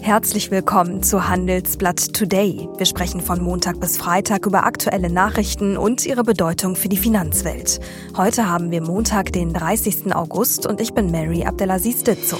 Herzlich willkommen zu Handelsblatt Today. Wir sprechen von Montag bis Freitag über aktuelle Nachrichten und ihre Bedeutung für die Finanzwelt. Heute haben wir Montag, den 30. August und ich bin Mary Abdelaziz Ditzo.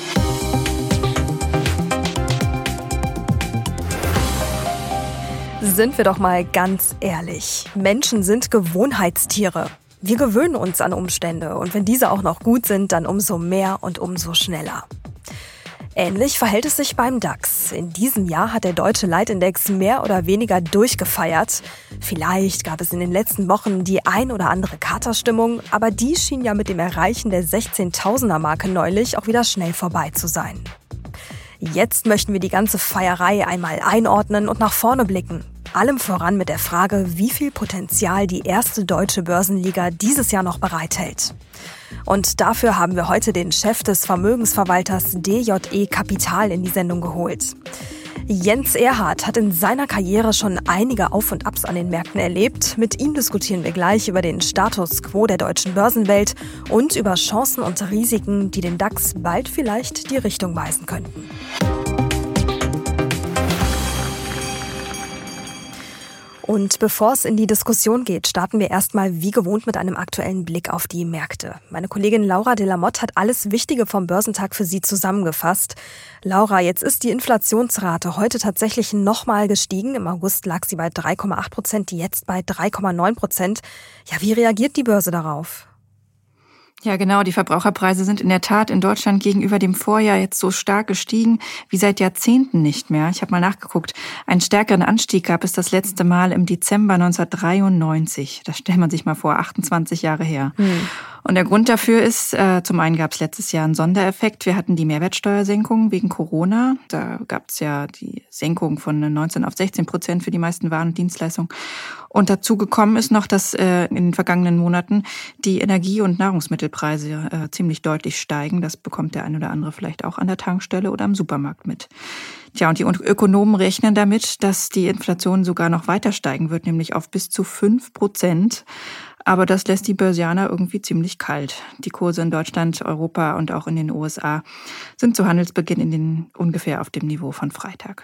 Sind wir doch mal ganz ehrlich. Menschen sind Gewohnheitstiere. Wir gewöhnen uns an Umstände und wenn diese auch noch gut sind, dann umso mehr und umso schneller. Ähnlich verhält es sich beim DAX. In diesem Jahr hat der deutsche Leitindex mehr oder weniger durchgefeiert. Vielleicht gab es in den letzten Wochen die ein oder andere Katerstimmung, aber die schien ja mit dem Erreichen der 16.000er-Marke neulich auch wieder schnell vorbei zu sein. Jetzt möchten wir die ganze Feierei einmal einordnen und nach vorne blicken. Allem voran mit der Frage, wie viel Potenzial die erste deutsche Börsenliga dieses Jahr noch bereithält. Und dafür haben wir heute den Chef des Vermögensverwalters DJE Kapital in die Sendung geholt. Jens Erhardt hat in seiner Karriere schon einige Auf und Abs an den Märkten erlebt. Mit ihm diskutieren wir gleich über den Status quo der deutschen Börsenwelt und über Chancen und Risiken, die den DAX bald vielleicht die Richtung weisen könnten. Und bevor es in die Diskussion geht, starten wir erstmal wie gewohnt mit einem aktuellen Blick auf die Märkte. Meine Kollegin Laura de la Motte hat alles Wichtige vom Börsentag für Sie zusammengefasst. Laura, jetzt ist die Inflationsrate heute tatsächlich nochmal gestiegen. Im August lag sie bei 3,8%, jetzt bei 3,9%. Ja, wie reagiert die Börse darauf? Ja, genau. Die Verbraucherpreise sind in der Tat in Deutschland gegenüber dem Vorjahr jetzt so stark gestiegen wie seit Jahrzehnten nicht mehr. Ich habe mal nachgeguckt. Einen stärkeren Anstieg gab es das letzte Mal im Dezember 1993. Das stellt man sich mal vor, 28 Jahre her. Und der Grund dafür ist, zum einen gab es letztes Jahr einen Sondereffekt. Wir hatten die Mehrwertsteuersenkung wegen Corona. Da gab es ja die Senkung von 19 auf 16% für die meisten Waren und Dienstleistungen. Und dazu gekommen ist noch, dass in den vergangenen Monaten die Energie- und Nahrungsmittelpreise ziemlich deutlich steigen. Das bekommt der ein oder andere vielleicht auch an der Tankstelle oder am Supermarkt mit. Tja, und die Ökonomen rechnen damit, dass die Inflation sogar noch weiter steigen wird, nämlich auf bis zu 5%. Aber das lässt die Börsianer irgendwie ziemlich kalt. Die Kurse in Deutschland, Europa und auch in den USA sind zu Handelsbeginn ungefähr auf dem Niveau von Freitag.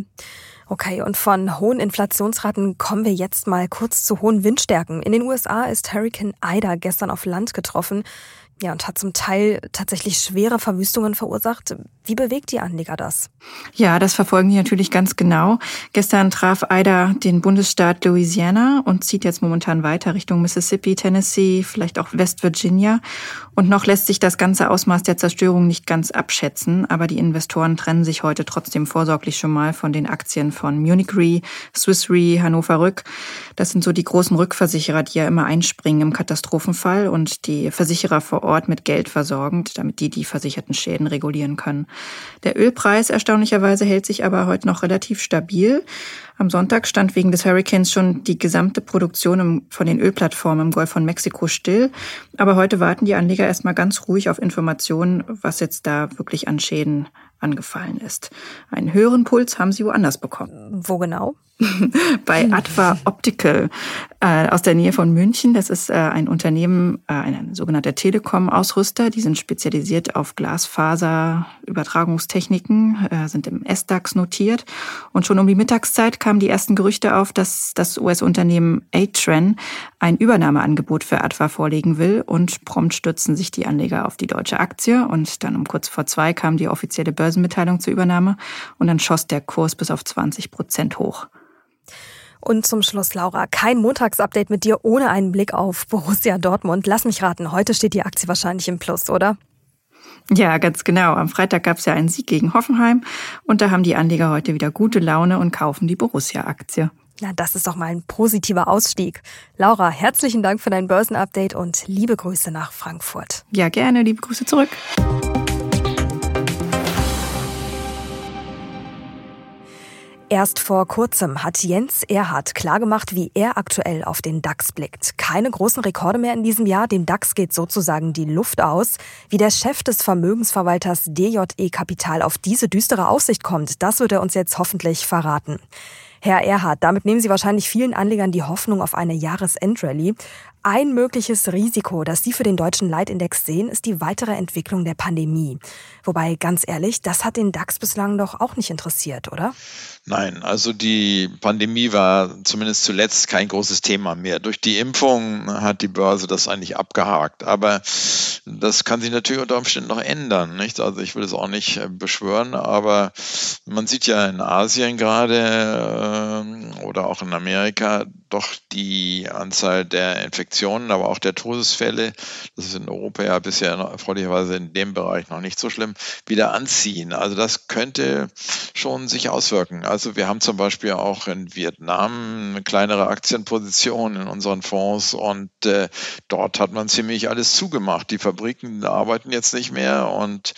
Okay, und von hohen Inflationsraten kommen wir jetzt mal kurz zu hohen Windstärken. In den USA ist Hurricane Ida gestern auf Land getroffen. Ja, und hat zum Teil tatsächlich schwere Verwüstungen verursacht. Wie bewegt die Anleger das? Ja, das verfolgen die natürlich ganz genau. Gestern traf Ida den Bundesstaat Louisiana und zieht jetzt momentan weiter Richtung Mississippi, Tennessee, vielleicht auch West Virginia. Und noch lässt sich das ganze Ausmaß der Zerstörung nicht ganz abschätzen. Aber die Investoren trennen sich heute trotzdem vorsorglich schon mal von den Aktien von Munich Re, Swiss Re, Hannover Rück. Das sind so die großen Rückversicherer, die ja immer einspringen im Katastrophenfall und die Versicherer vor Ort mit Geld versorgen, damit die versicherten Schäden regulieren können. Der Ölpreis erstaunlicherweise hält sich aber heute noch relativ stabil. Am Sonntag stand wegen des Hurricanes schon die gesamte Produktion von den Ölplattformen im Golf von Mexiko still. Aber heute warten die Anleger erstmal ganz ruhig auf Informationen, was jetzt da wirklich an Schäden angefallen ist. Einen höheren Puls haben sie woanders bekommen. Wo genau? Bei Adva Optical aus der Nähe von München. Das ist ein Unternehmen, ein sogenannter Telekom-Ausrüster. Die sind spezialisiert auf Glasfaser-Übertragungstechniken, sind im SDAX notiert. Und schon um die Mittagszeit kamen die ersten Gerüchte auf, dass das US-Unternehmen A-Tran ein Übernahmeangebot für Adva vorlegen will. Und prompt stürzten sich die Anleger auf die deutsche Aktie. Und dann um kurz vor 2 kam die offizielle Börsenmitteilung zur Übernahme. Und dann schoss der Kurs bis auf 20% hoch. Und zum Schluss, Laura, kein Montagsupdate mit dir ohne einen Blick auf Borussia Dortmund. Lass mich raten, heute steht die Aktie wahrscheinlich im Plus, oder? Ja, ganz genau. Am Freitag gab es ja einen Sieg gegen Hoffenheim und da haben die Anleger heute wieder gute Laune und kaufen die Borussia-Aktie. Na, das ist doch mal ein positiver Ausstieg. Laura, herzlichen Dank für dein Börsenupdate und liebe Grüße nach Frankfurt. Ja, gerne. Liebe Grüße zurück. Erst vor kurzem hat Jens Erhardt klargemacht, wie er aktuell auf den DAX blickt. Keine großen Rekorde mehr in diesem Jahr, dem DAX geht sozusagen die Luft aus. Wie der Chef des Vermögensverwalters DJE Kapital auf diese düstere Aussicht kommt, das wird er uns jetzt hoffentlich verraten. Herr Erhardt, damit nehmen Sie wahrscheinlich vielen Anlegern die Hoffnung auf eine Jahresendrallye. ein mögliches Risiko, das Sie für den deutschen Leitindex sehen, ist die weitere Entwicklung der Pandemie. Wobei, ganz ehrlich, das hat den DAX bislang doch auch nicht interessiert, oder? Nein, also die Pandemie war zumindest zuletzt kein großes Thema mehr. Durch die Impfung hat die Börse das eigentlich abgehakt. Aber das kann sich natürlich unter Umständen noch ändern, nicht? Also ich will es auch nicht beschwören, aber man sieht ja in Asien gerade oder auch in Amerika doch die Anzahl der Infektionen, aber auch der Todesfälle, das ist in Europa ja bisher erfreulicherweise in dem Bereich noch nicht so schlimm, wieder anziehen. Also das könnte schon sich auswirken. Also wir haben zum Beispiel auch in Vietnam eine kleinere Aktienposition in unseren Fonds und dort hat man ziemlich alles zugemacht. Die Fabriken arbeiten jetzt nicht mehr und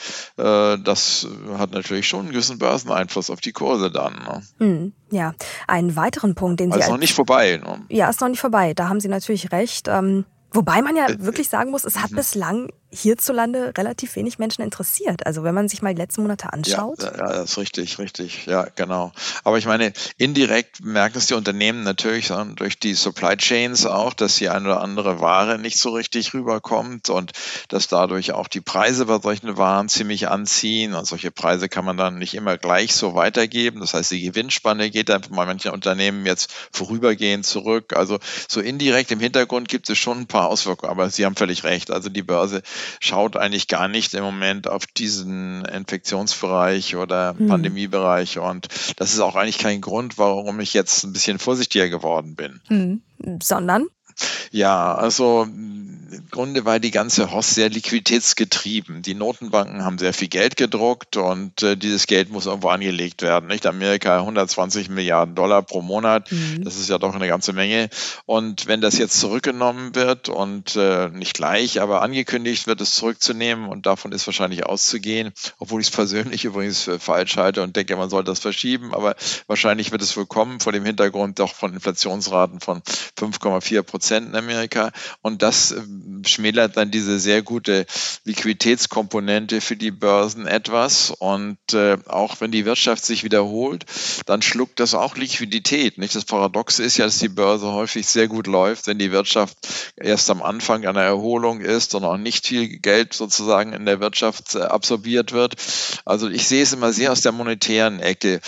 das hat natürlich schon einen gewissen Börseneinfluss auf die Kurse dann. Ne? Ja, einen weiteren Punkt, den Sie... Also noch nicht vorbei. Ne? Ja, ist noch nicht vorbei. Da haben Sie natürlich recht. Wobei man ja wirklich sagen muss, es hat bislang hierzulande relativ wenig Menschen interessiert. Also wenn man sich mal die letzten Monate anschaut. Ja, das ist richtig. Ja, genau. Aber ich meine, indirekt merken es die Unternehmen natürlich durch die Supply Chains auch, dass die eine oder andere Ware nicht so richtig rüberkommt und dass dadurch auch die Preise bei solchen Waren ziemlich anziehen. Und solche Preise kann man dann nicht immer gleich so weitergeben. Das heißt, die Gewinnspanne geht dann bei manchen Unternehmen jetzt vorübergehend zurück. Also so indirekt im Hintergrund gibt es schon ein paar Auswirkungen. Aber Sie haben völlig recht. Also die Börse schaut eigentlich gar nicht im Moment auf diesen Infektionsbereich oder Pandemiebereich. Und das ist auch eigentlich kein Grund, warum ich jetzt ein bisschen vorsichtiger geworden bin. Sondern? Ja, also im Grunde war die ganze Hoss sehr liquiditätsgetrieben. Die Notenbanken haben sehr viel Geld gedruckt und dieses Geld muss irgendwo angelegt werden. Nicht? Amerika 120 Milliarden Dollar pro Monat, das ist ja doch eine ganze Menge. Und wenn das jetzt zurückgenommen wird und nicht gleich, aber angekündigt wird, es zurückzunehmen und davon ist wahrscheinlich auszugehen, obwohl ich es persönlich übrigens für falsch halte und denke, man sollte das verschieben, aber wahrscheinlich wird es wohl kommen vor dem Hintergrund doch von Inflationsraten von 5,4% in Amerika und das schmälert dann diese sehr gute Liquiditätskomponente für die Börsen etwas und auch wenn die Wirtschaft sich wiederholt, dann schluckt das auch Liquidität. Nicht? Das Paradoxe ist ja, dass die Börse häufig sehr gut läuft, wenn die Wirtschaft erst am Anfang einer Erholung ist und auch nicht viel Geld sozusagen in der Wirtschaft absorbiert wird. Also ich sehe es immer sehr aus der monetären Ecke.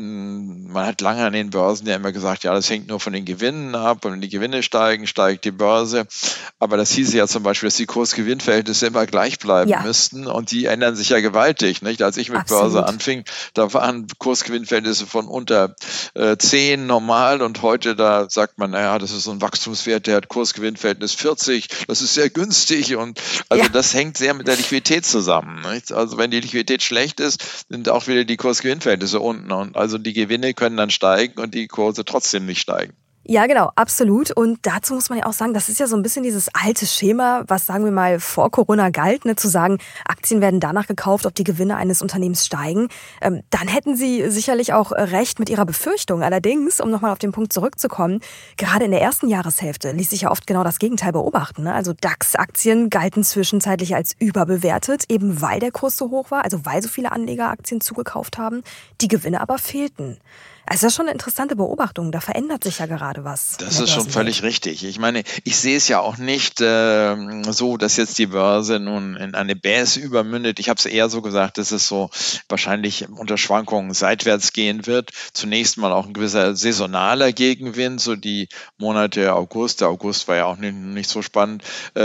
Man hat lange an den Börsen ja immer gesagt, ja, das hängt nur von den Gewinnen ab und wenn die Gewinne steigen, steigt die Börse. Aber das hieße ja zum Beispiel, dass die Kurs-Gewinn-Verhältnisse immer gleich bleiben müssten und die ändern sich ja gewaltig. Nicht? Als ich mit Börse anfing, da waren Kurs-Gewinn-Verhältnisse von unter 10 normal und heute da sagt man, naja, das ist so ein Wachstumswert, der hat Kurs-Gewinn-Verhältnis 40, das ist sehr günstig und also das hängt sehr mit der Liquidität zusammen. Nicht? Also wenn die Liquidität schlecht ist, sind auch wieder die Kurs-Gewinn-Verhältnisse unten und also die Gewinne können dann steigen und die Kurse trotzdem nicht steigen. Ja, genau, absolut. Und dazu muss man ja auch sagen, das ist ja so ein bisschen dieses alte Schema, was, sagen wir mal, vor Corona galt, ne, zu sagen, Aktien werden danach gekauft, ob die Gewinne eines Unternehmens steigen. Dann hätten Sie sicherlich auch recht mit Ihrer Befürchtung. Allerdings, um nochmal auf den Punkt zurückzukommen, gerade in der ersten Jahreshälfte ließ sich ja oft genau das Gegenteil beobachten. Ne? Also DAX-Aktien galten zwischenzeitlich als überbewertet, eben weil der Kurs so hoch war, also weil so viele Anleger Aktien zugekauft haben, die Gewinne aber fehlten. Also das ist schon eine interessante Beobachtung. Da verändert sich ja gerade was. Das ist schon völlig richtig. Ich meine, ich sehe es ja auch nicht so, dass jetzt die Börse nun in eine Bässe übermündet. Ich habe es eher so gesagt, dass es so wahrscheinlich unter Schwankungen seitwärts gehen wird. Zunächst mal auch ein gewisser saisonaler Gegenwind, so die Monate August. Der August war ja auch nicht so spannend.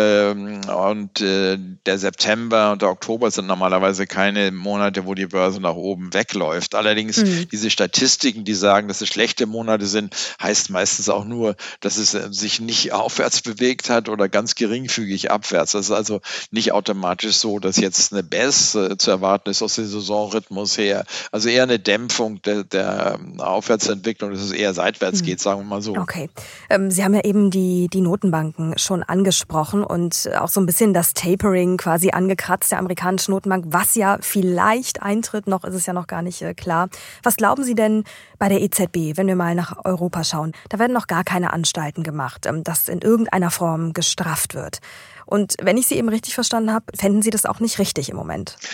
Und der September und der Oktober sind normalerweise keine Monate, wo die Börse nach oben wegläuft. Allerdings diese Statistiken, die sagen, dass es schlechte Monate sind, heißt meistens auch nur, dass es sich nicht aufwärts bewegt hat oder ganz geringfügig abwärts. Das ist also nicht automatisch so, dass jetzt eine Bass zu erwarten ist aus dem Saisonrhythmus her. Also eher eine Dämpfung der Aufwärtsentwicklung, dass es eher seitwärts geht, sagen wir mal so. Okay. Sie haben ja eben die Notenbanken schon angesprochen und auch so ein bisschen das Tapering quasi angekratzt der amerikanischen Notenbank, was ja vielleicht eintritt, noch ist es ja noch gar nicht klar. Was glauben Sie denn bei der EZB, wenn wir mal nach Europa schauen? Da werden noch gar keine Anstalten gemacht, dass in irgendeiner Form gestrafft wird. Und wenn ich Sie eben richtig verstanden habe, fänden Sie das auch nicht richtig im Moment?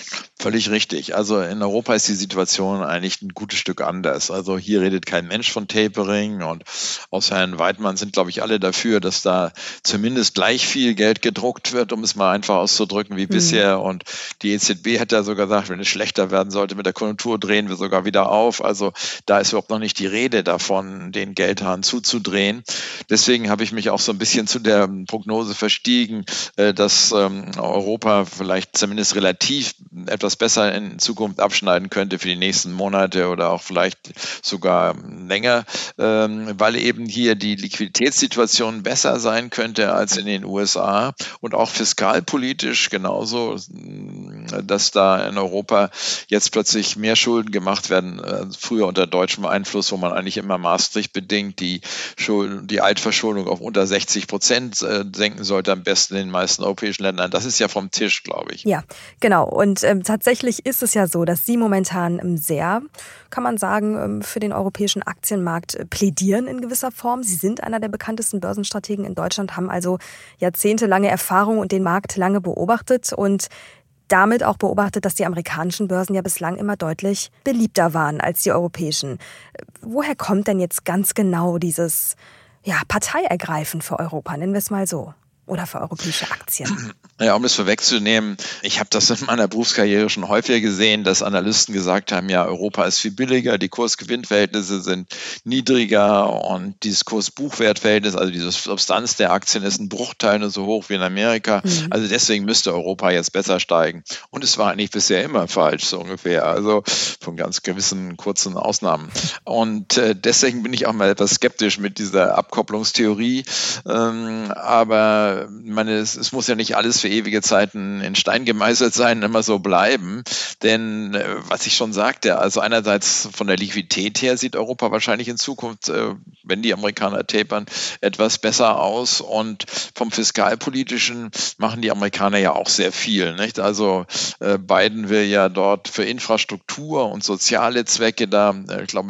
Völlig richtig. Also in Europa ist die Situation eigentlich ein gutes Stück anders. Also hier redet kein Mensch von Tapering und außer Herrn Weidmann sind, glaube ich, alle dafür, dass da zumindest gleich viel Geld gedruckt wird, um es mal einfach auszudrücken wie bisher. Und die EZB hat ja sogar gesagt, wenn es schlechter werden sollte mit der Konjunktur, drehen wir sogar wieder auf. Also da ist überhaupt noch nicht die Rede davon, den Geldhahn zuzudrehen. Deswegen habe ich mich auch so ein bisschen zu der Prognose verstiegen, dass Europa vielleicht zumindest relativ etwas besser in Zukunft abschneiden könnte für die nächsten Monate oder auch vielleicht sogar länger, weil eben hier die Liquiditätssituation besser sein könnte als in den USA und auch fiskalpolitisch genauso, dass da in Europa jetzt plötzlich mehr Schulden gemacht werden, früher unter deutschem Einfluss, wo man eigentlich immer Maastricht bedingt die Altverschuldung auf unter 60% senken sollte, am besten in den meisten europäischen Ländern. Das ist ja vom Tisch, glaube ich. Ja, genau. Und tatsächlich ist es ja so, dass Sie momentan sehr, kann man sagen, für den europäischen Aktienmarkt plädieren in gewisser Form. Sie sind einer der bekanntesten Börsenstrategen in Deutschland, haben also jahrzehntelange Erfahrung und den Markt lange beobachtet und damit auch beobachtet, dass die amerikanischen Börsen ja bislang immer deutlich beliebter waren als die europäischen. Woher kommt denn jetzt ganz genau dieses Parteiergreifen für Europa, nennen wir es mal so? Oder für europäische Aktien? Ja, um das vorwegzunehmen, ich habe das in meiner Berufskarriere schon häufiger gesehen, dass Analysten gesagt haben, ja, Europa ist viel billiger, die Kurs-Gewinn-Verhältnisse sind niedriger und dieses Kurs-Buchwert-Verhältnis, also diese Substanz der Aktien ist ein Bruchteil nur so hoch wie in Amerika. Also deswegen müsste Europa jetzt besser steigen. Und es war eigentlich bisher immer falsch, so ungefähr, also von ganz gewissen kurzen Ausnahmen. Und deswegen bin ich auch mal etwas skeptisch mit dieser Abkopplungstheorie, aber es muss ja nicht alles für ewige Zeiten in Stein gemeißelt sein, immer so bleiben. Denn was ich schon sagte, also einerseits von der Liquidität her sieht Europa wahrscheinlich in Zukunft, wenn die Amerikaner tapern, etwas besser aus. Und vom Fiskalpolitischen machen die Amerikaner ja auch sehr viel. Nicht? Also Biden will ja dort für Infrastruktur und soziale Zwecke da, ich glaube,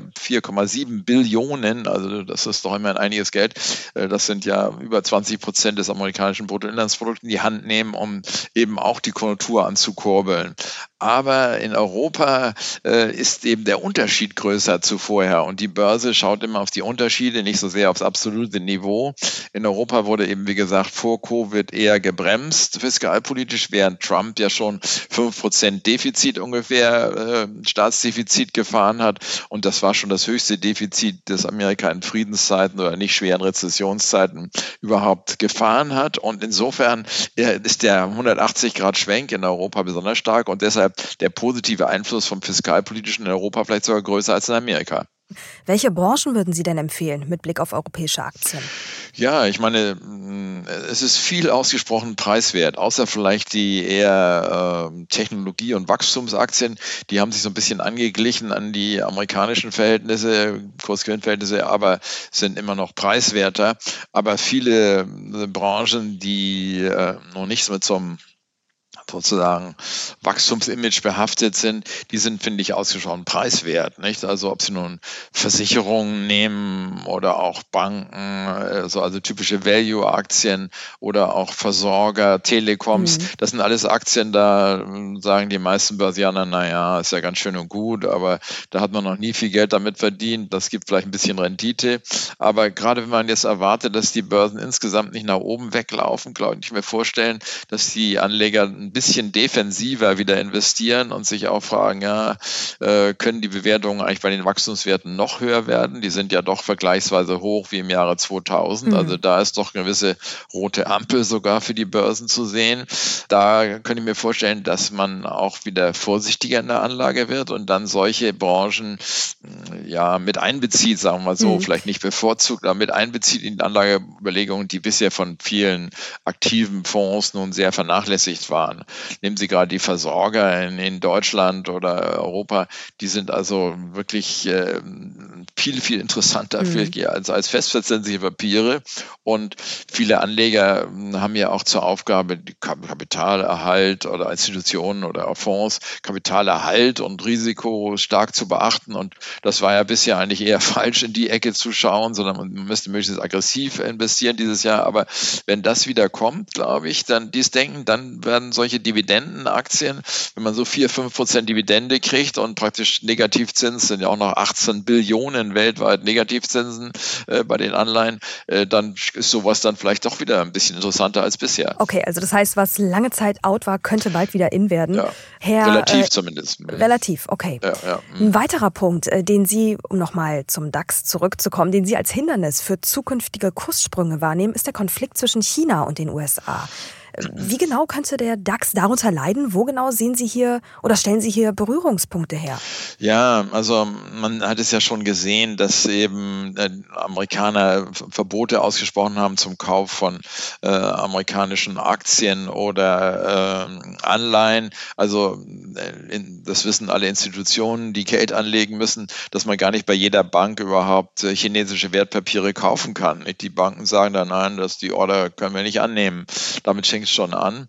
4,7 Billionen, also das ist doch immerhin einiges Geld, das sind ja über 20% des amerikanischen Bruttoinlandsprodukts in die Hand nehmen, um eben auch die Konjunktur anzukurbeln. Aber in Europa ist eben der Unterschied größer zu vorher und die Börse schaut immer auf die Unterschiede, nicht so sehr aufs absolute Niveau. In Europa wurde eben, wie gesagt, vor Covid eher gebremst, fiskalpolitisch, während Trump ja schon 5% Defizit ungefähr, Staatsdefizit gefahren hat und das war schon das höchste Defizit, das Amerika in Friedenszeiten oder nicht schweren Rezessionszeiten überhaupt gefahren hat und insofern ist der 180-Grad-Schwenk in Europa besonders stark und deshalb der positive Einfluss vom Fiskalpolitischen in Europa vielleicht sogar größer als in Amerika. Welche Branchen würden Sie denn empfehlen mit Blick auf europäische Aktien? Ja, ich meine, es ist viel ausgesprochen preiswert, außer vielleicht die eher Technologie- und Wachstumsaktien. Die haben sich so ein bisschen angeglichen an die amerikanischen Verhältnisse, Kursgewinnverhältnisse, aber sind immer noch preiswerter. Aber viele Branchen, die noch nicht mit so einem sozusagen Wachstumsimage behaftet sind, die sind, finde ich, ausgesprochen preiswert. Nicht? Also ob Sie nun Versicherungen nehmen oder auch Banken, also typische Value-Aktien oder auch Versorger, Telekoms, das sind alles Aktien, da sagen die meisten Börsianer, naja, ist ja ganz schön und gut, aber da hat man noch nie viel Geld damit verdient, das gibt vielleicht ein bisschen Rendite, aber gerade wenn man jetzt erwartet, dass die Börsen insgesamt nicht nach oben weglaufen, glaube ich mir vorstellen, dass die Anleger ein bisschen defensiver wieder investieren und sich auch fragen, können die Bewertungen eigentlich bei den Wachstumswerten noch höher werden? Die sind ja doch vergleichsweise hoch wie im Jahre 2000. Also da ist doch eine gewisse rote Ampel sogar für die Börsen zu sehen. Da könnte ich mir vorstellen, dass man auch wieder vorsichtiger in der Anlage wird und dann solche Branchen mit einbezieht, sagen wir mal so, vielleicht nicht bevorzugt, aber mit einbezieht in die Anlageüberlegungen, die bisher von vielen aktiven Fonds nun sehr vernachlässigt waren. Nehmen Sie gerade die Versorger in Deutschland oder Europa, die sind also wirklich viel, viel interessanter als festverzinsliche Papiere. Und viele Anleger haben ja auch zur Aufgabe, die Kapitalerhalt oder Institutionen oder auch Fonds, Kapitalerhalt und Risiko stark zu beachten. Und das war ja bisher eigentlich eher falsch, in die Ecke zu schauen, sondern man müsste möglichst aggressiv investieren dieses Jahr. Aber wenn das wieder kommt, glaube ich, dann dieses Denken, dann werden solche solche Dividendenaktien, wenn man so 4-5% Dividende kriegt und praktisch Negativzins, sind ja auch noch 18 Billionen weltweit Negativzinsen bei den Anleihen, dann ist sowas dann vielleicht doch wieder ein bisschen interessanter als bisher. Okay, also das heißt, was lange Zeit out war, könnte bald wieder in werden. Ja, relativ zumindest. Relativ, okay. Ja. Ein weiterer Punkt, den Sie, um nochmal zum DAX zurückzukommen, den Sie als Hindernis für zukünftige Kurssprünge wahrnehmen, ist der Konflikt zwischen China und den USA. Wie genau könnte der DAX darunter leiden? Wo genau sehen Sie hier oder stellen Sie hier Berührungspunkte her? Ja, also man hat es ja schon gesehen, dass eben Amerikaner Verbote ausgesprochen haben zum Kauf von amerikanischen Aktien oder Anleihen. Also das wissen alle Institutionen, die Geld anlegen müssen, dass man gar nicht bei jeder Bank überhaupt chinesische Wertpapiere kaufen kann. Die Banken sagen dann, nein, die Order können wir nicht annehmen. Damit fängt es schon an.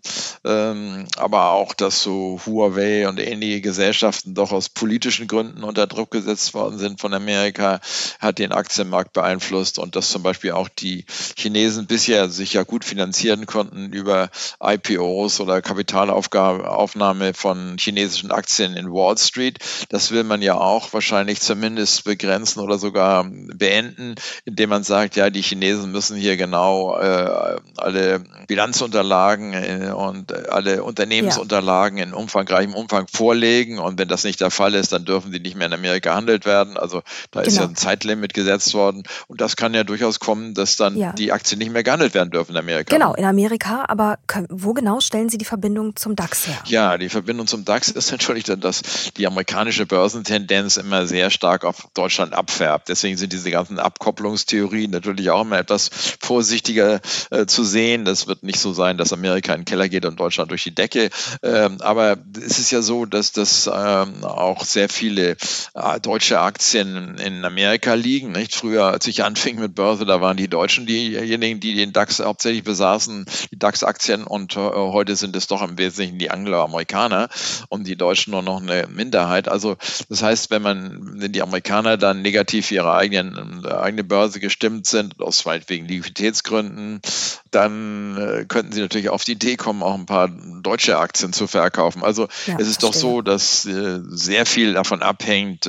Aber auch, dass so Huawei und ähnliche Gesellschaften doch aus politischen Gründen unter Druck gesetzt worden sind von Amerika, hat den Aktienmarkt beeinflusst und dass zum Beispiel auch die Chinesen bisher sich ja gut finanzieren konnten über IPOs oder Kapitalaufnahme von chinesischen Aktien in Wall Street. Das will man ja auch wahrscheinlich zumindest begrenzen oder sogar beenden, indem man sagt, ja, die Chinesen müssen hier genau alle Bilanzunterlagen und alle Unternehmensunterlagen in umfangreichem Umfang vorlegen. Und wenn das nicht der Fall ist, dann dürfen die nicht mehr in Amerika gehandelt werden. Also da ist ja ein Zeitlimit gesetzt worden. Und das kann ja durchaus kommen, dass dann die Aktien nicht mehr gehandelt werden dürfen in Amerika. Genau, in Amerika. Aber wo genau stellen Sie die Verbindung zum DAX her? Ja, die Verbindung zum DAX ist natürlich dann, dass die amerikanische Börsentendenz immer sehr stark auf Deutschland abfärbt. Deswegen sind diese ganzen Abkopplungstheorien natürlich auch immer etwas vorsichtiger zu sehen. Das wird nicht so sein, dass Amerika in den Keller geht und Deutschland durch die Decke. Aber es ist ja so, dass das auch sehr viele deutsche Aktien in Amerika liegen. Nicht? Früher, als ich anfing mit Börse, da waren die Deutschen diejenigen, die den DAX hauptsächlich besaßen, die DAX-Aktien. Und heute sind es doch im Wesentlichen die Angloamerikaner und die Deutschen nur noch eine Minderheit. Also das heißt, wenn die Amerikaner dann negativ für ihre eigene Börse gestimmt sind, aus meinetwegen Liquiditätsgründen, dann könnten sie natürlich auf die Idee kommen, auch ein paar deutsche Aktien zu verkaufen. Also es ist doch so, dass sehr viel davon abhängt,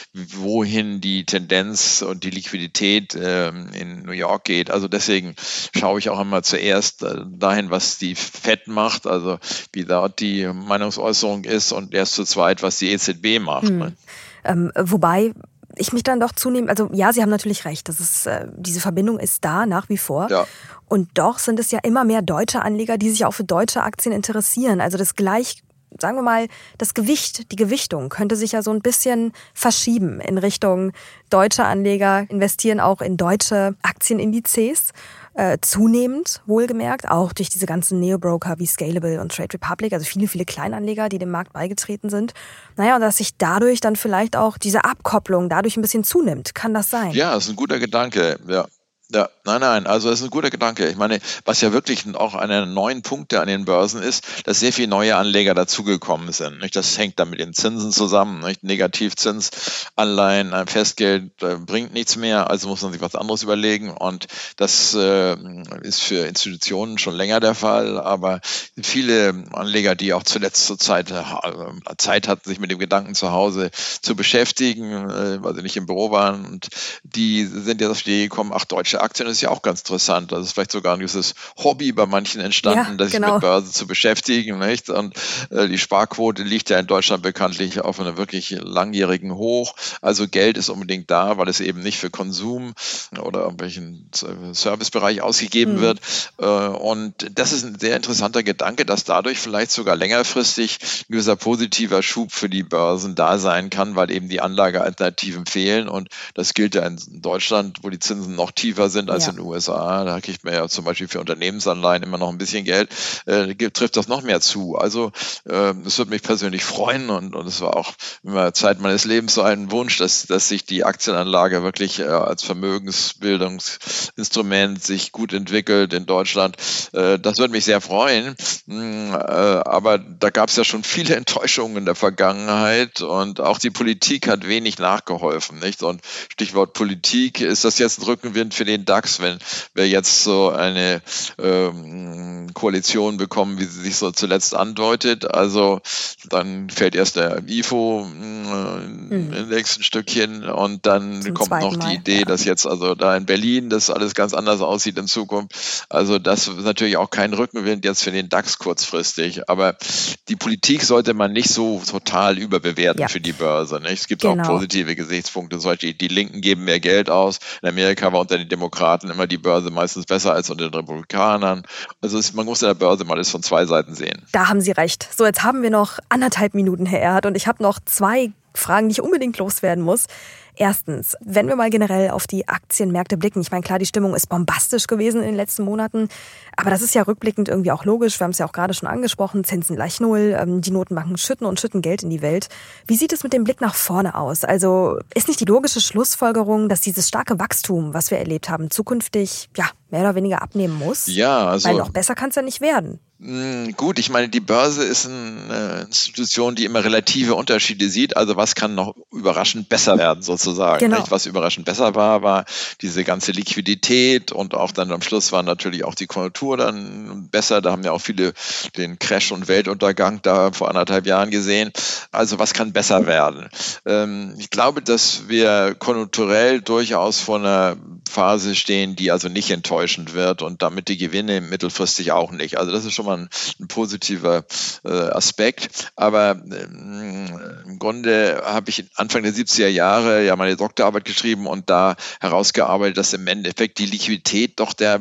wohin die Tendenz und die Liquidität in New York geht. Also deswegen schaue ich auch immer zuerst dahin, was die FED macht, also wie dort die Meinungsäußerung ist und erst zu zweit, was die EZB macht. Wobei ich mich dann doch zunehmend, also ja, Sie haben natürlich recht, diese Verbindung ist da nach wie vor. Ja. Und doch sind es ja immer mehr deutsche Anleger, die sich auch für deutsche Aktien interessieren. Also sagen wir mal, die Gewichtung könnte sich ja so ein bisschen verschieben in Richtung deutsche Anleger investieren auch in deutsche Aktienindizes. Zunehmend, wohlgemerkt, auch durch diese ganzen Neo-Broker wie Scalable und Trade Republic, also viele, viele Kleinanleger, die dem Markt beigetreten sind. Naja, und dass sich dadurch dann vielleicht auch diese Abkopplung dadurch ein bisschen zunimmt. Kann das sein? Ja, das ist ein guter Gedanke, ja. Ja, nein, also das ist ein guter Gedanke. Ich meine, was ja wirklich auch einer der neuen Punkte an den Börsen ist, dass sehr viele neue Anleger dazugekommen sind. Nicht? Das hängt dann mit den Zinsen zusammen. Nicht? Negativzins, Anleihen, Festgeld bringt nichts mehr, also muss man sich was anderes überlegen. Und das ist für Institutionen schon länger der Fall, aber viele Anleger, die auch zuletzt zur Zeit hatten, sich mit dem Gedanken zu Hause zu beschäftigen, weil sie nicht im Büro waren, und die sind jetzt auf die Idee gekommen, deutsche Aktien ist ja auch ganz interessant. Das ist vielleicht sogar ein gewisses Hobby bei manchen entstanden, sich mit Börse zu beschäftigen. Nicht? Und die Sparquote liegt ja in Deutschland bekanntlich auf einem wirklich langjährigen Hoch. Also Geld ist unbedingt da, weil es eben nicht für Konsum oder irgendwelchen Servicebereich ausgegeben wird. Und das ist ein sehr interessanter Gedanke, dass dadurch vielleicht sogar längerfristig ein gewisser positiver Schub für die Börsen da sein kann, weil eben die Anlagealternativen fehlen. Und das gilt ja in Deutschland, wo die Zinsen noch tiefer sind als in den USA. Da kriegt man ja zum Beispiel für Unternehmensanleihen immer noch ein bisschen Geld. Trifft das noch mehr zu. Also das würde mich persönlich freuen und es war auch immer Zeit meines Lebens so ein Wunsch, dass sich die Aktienanlage wirklich als Vermögensbildungsinstrument sich gut entwickelt in Deutschland. Das würde mich sehr freuen. Aber da gab es ja schon viele Enttäuschungen in der Vergangenheit und auch die Politik hat wenig nachgeholfen. Nicht? Und Stichwort Politik, ist das jetzt ein Rückenwind für den den DAX, wenn wir jetzt so eine Koalition bekommen, wie sie sich so zuletzt andeutet. Also dann fällt erst der IFO-Index ein Stückchen und dann kommt noch die Idee, dass jetzt also da in Berlin das alles ganz anders aussieht in Zukunft. Also das ist natürlich auch kein Rückenwind jetzt für den DAX kurzfristig. Aber die Politik sollte man nicht so total überbewerten für die Börse. Nicht? Es gibt auch positive Gesichtspunkte. Zum Beispiel die Linken geben mehr Geld aus. In Amerika war unter den Demokraten immer die Börse meistens besser als unter den Republikanern. Also man muss in der Börse mal das von zwei Seiten sehen. Da haben Sie recht. So, jetzt haben wir noch 1,5 Minuten, Herr Erhardt, und ich habe noch 2 Fragen, die ich unbedingt loswerden muss. Erstens, wenn wir mal generell auf die Aktienmärkte blicken, ich meine, klar, die Stimmung ist bombastisch gewesen in den letzten Monaten, aber das ist ja rückblickend irgendwie auch logisch. Wir haben es ja auch gerade schon angesprochen, Zinsen gleich null, die Notenbanken schütten Geld in die Welt. Wie sieht es mit dem Blick nach vorne aus? Also ist nicht die logische Schlussfolgerung, dass dieses starke Wachstum, was wir erlebt haben, zukünftig mehr oder weniger abnehmen muss? Ja, also weil noch besser kann es ja nicht werden. Gut, ich meine, die Börse ist eine Institution, die immer relative Unterschiede sieht. Also was kann noch überraschend besser werden sozusagen. Genau. Was überraschend besser war diese ganze Liquidität und auch dann am Schluss war natürlich auch die Konjunktur dann besser. Da haben ja auch viele den Crash und Weltuntergang da vor 1,5 Jahren gesehen. Also was kann besser werden? Ich glaube, dass wir konjunkturell durchaus vor einer Phase stehen, die also nicht enttäuschend wird und damit die Gewinne mittelfristig auch nicht. Also das ist schon mal ein positiver Aspekt. Aber im Grunde habe ich Anfang der 70er Jahre ja meine Doktorarbeit geschrieben und da herausgearbeitet, dass im Endeffekt die Liquidität doch der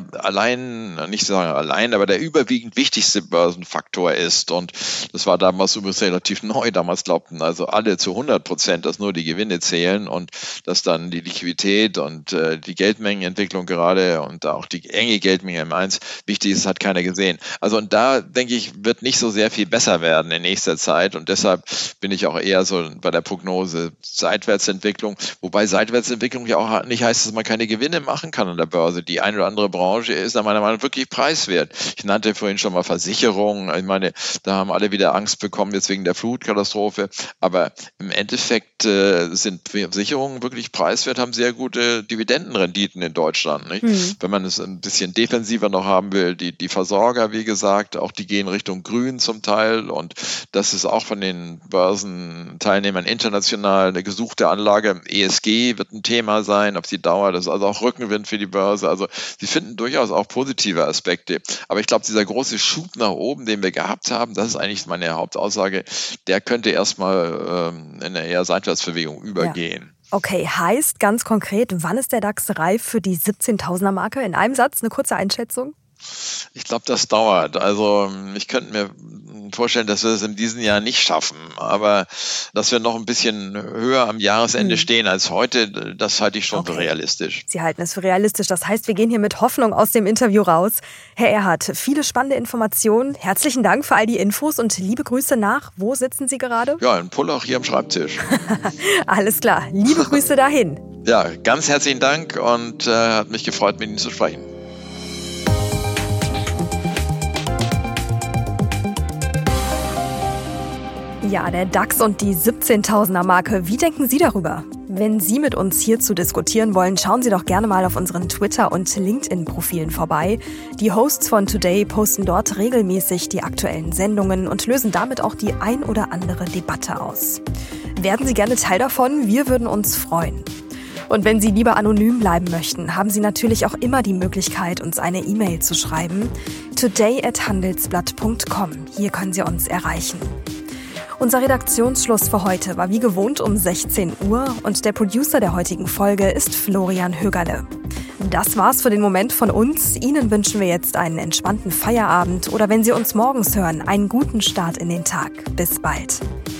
der überwiegend wichtigste Börsenfaktor ist. Und das war damals übrigens relativ neu. Damals glaubten also alle zu 100%, dass nur die Gewinne zählen und dass dann die Liquidität und die Geldmengenentwicklung gerade und auch die enge Geldmenge im 1 wichtig ist, hat keiner gesehen. Also und da, denke ich, wird nicht so sehr viel besser werden in nächster Zeit und deshalb bin ich auch eher so bei der Prognose Seitwärtsentwicklung, wobei Seitwärtsentwicklung ja auch nicht heißt, dass man keine Gewinne machen kann an der Börse. Die eine oder andere Branche ist nach meiner Meinung wirklich preiswert. Ich nannte vorhin schon mal Versicherungen. Ich meine, da haben alle wieder Angst bekommen jetzt wegen der Flutkatastrophe, aber im Endeffekt sind Versicherungen wirklich preiswert, haben sehr gute Dividendenrenditen in Deutschland. Nicht? Wenn man es ein bisschen defensiver noch haben will, die Versorger, wie gesagt, auch die gehen Richtung Grün zum Teil und das ist auch von den Börsenteilnehmern international eine gesuchte Anlage. ESG wird ein Thema sein, auf die Dauer, das ist also auch Rückenwind für die Börse. Also sie finden durchaus auch positive Aspekte. Aber ich glaube, dieser große Schub nach oben, den wir gehabt haben, das ist eigentlich meine Hauptaussage, der könnte erstmal in eine eher Seitwärtsbewegung übergehen. Ja. Okay, heißt ganz konkret, wann ist der DAX reif für die 17.000er Marke? In einem Satz, eine kurze Einschätzung? Ich glaube, das dauert. Also ich könnte mir vorstellen, dass wir es in diesem Jahr nicht schaffen. Aber dass wir noch ein bisschen höher am Jahresende stehen als heute, das halte ich schon für realistisch. Sie halten es für realistisch. Das heißt, wir gehen hier mit Hoffnung aus dem Interview raus. Herr Erhardt, viele spannende Informationen. Herzlichen Dank für all die Infos und liebe Grüße nach. Wo sitzen Sie gerade? Ja, in Pullach hier am Schreibtisch. Alles klar. Liebe Grüße dahin. Ja, ganz herzlichen Dank und hat mich gefreut, mit Ihnen zu sprechen. Ja, der DAX und die 17.000er Marke. Wie denken Sie darüber? Wenn Sie mit uns hierzu diskutieren wollen, schauen Sie doch gerne mal auf unseren Twitter- und LinkedIn-Profilen vorbei. Die Hosts von Today posten dort regelmäßig die aktuellen Sendungen und lösen damit auch die ein oder andere Debatte aus. Werden Sie gerne Teil davon? Wir würden uns freuen. Und wenn Sie lieber anonym bleiben möchten, haben Sie natürlich auch immer die Möglichkeit, uns eine E-Mail zu schreiben. today@handelsblatt.com. Hier können Sie uns erreichen. Unser Redaktionsschluss für heute war wie gewohnt um 16 Uhr und der Producer der heutigen Folge ist Florian Högerle. Das war's für den Moment von uns. Ihnen wünschen wir jetzt einen entspannten Feierabend oder wenn Sie uns morgens hören, einen guten Start in den Tag. Bis bald.